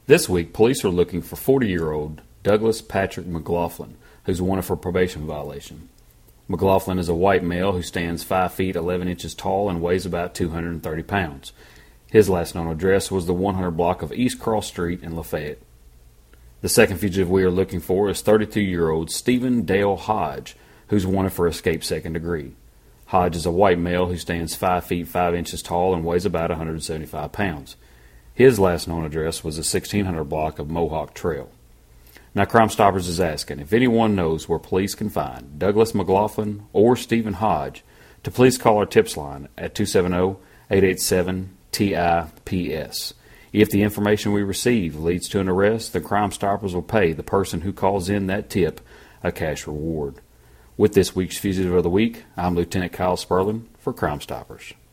This week, police are looking for 40-year-old Douglas Patrick McLaughlin, who's wanted for probation violation. McLaughlin is a white male who stands 5 feet 11 inches tall and weighs about 230 pounds. His last known address was the 100 block of East Cross Street in Lafayette. The second fugitive we are looking for is 32-year-old Stephen Dale Hodge, who's wanted for escape second degree. Hodge is a white male who stands 5 feet 5 inches tall and weighs about 175 pounds. His last known address was the 1600 block of Mohawk Trail. Now, Crime Stoppers is asking if anyone knows where police can find Douglas McLaughlin or Stephen Hodge to please call our tips line at 270-887-TIPS. If the information we receive leads to an arrest, the Crime Stoppers will pay the person who calls in that tip a cash reward. With this week's Fugitive of the Week, I'm Lieutenant Kyle Sperling for Crime Stoppers.